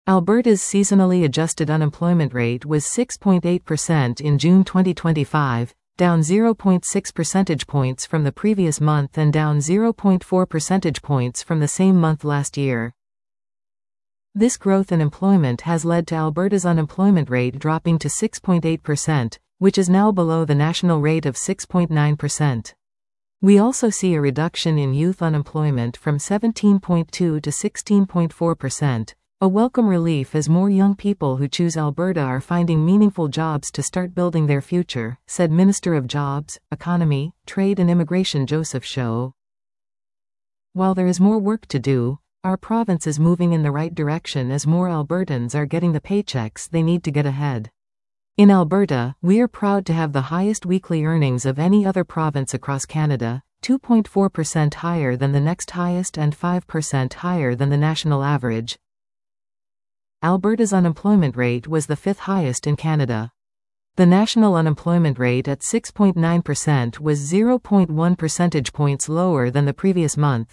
Alberta's seasonally adjusted unemployment rate was 6.8% in June 2025, down 0.6 percentage points from the previous month and down 0.4 percentage points from the same month last year. This growth in employment has led to Alberta's unemployment rate dropping to 6.8%, which is now below the national rate of 6.9%. We also see a reduction in youth unemployment from 17.2% to 16.4%, a welcome relief as more young people who choose Alberta are finding meaningful jobs to start building their future, said Minister of Jobs, Economy, Trade and Immigration Joseph Cho. While there is more work to do, our province is moving in the right direction as more Albertans are getting the paychecks they need to get ahead. In Alberta, we are proud to have the highest weekly earnings of any other province across Canada, 2.4% higher than the next highest and 5% higher than the national average. Alberta's unemployment rate was the fifth highest in Canada. The national unemployment rate at 6.9% was 0.1 percentage points lower than the previous month.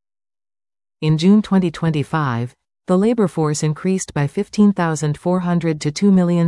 In June 2025, the labor force increased by 15,400 to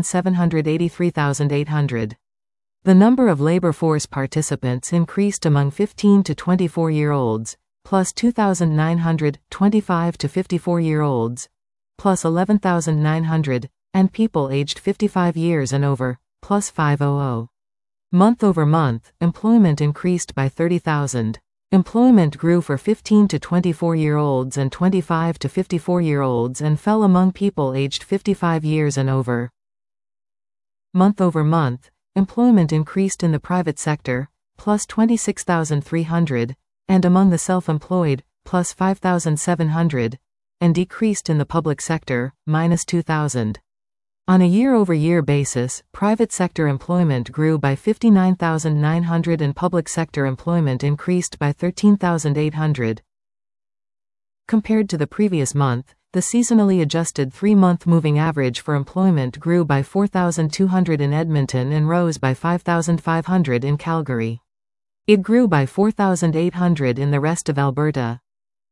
2,783,800. The number of labor force participants increased among 15 to 24-year-olds, plus 2,900, 25 to 54-year-olds, plus 11,900, and people aged 55 years and over, plus 500. Month over month, employment increased by 30,000. Employment grew for 15 to 24-year-olds and 25 to 54-year-olds and fell among people aged 55 years and over. Month over month, employment increased in the private sector, plus 26,300, and among the self-employed, plus 5,700, and decreased in the public sector, minus 2,000. On a year-over-year basis, private sector employment grew by 59,900 and public sector employment increased by 13,800. Compared to the previous month, the seasonally adjusted 3-month moving average for employment grew by 4,200 in Edmonton and rose by 5,500 in Calgary. It grew by 4,800 in the rest of Alberta.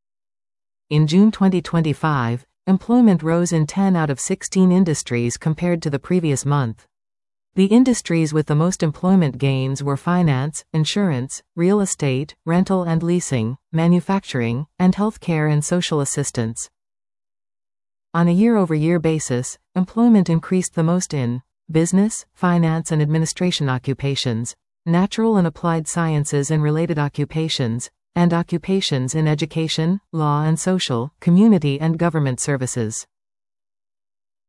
In June 2025, employment rose in 10 out of 16 industries compared to the previous month. The industries with the most employment gains were finance, insurance, real estate, rental and leasing, manufacturing, and healthcare and social assistance. On a year-over-year basis, employment increased the most in business, finance and administration occupations, natural and applied sciences and related occupations, and occupations in education, law and social, community and government services.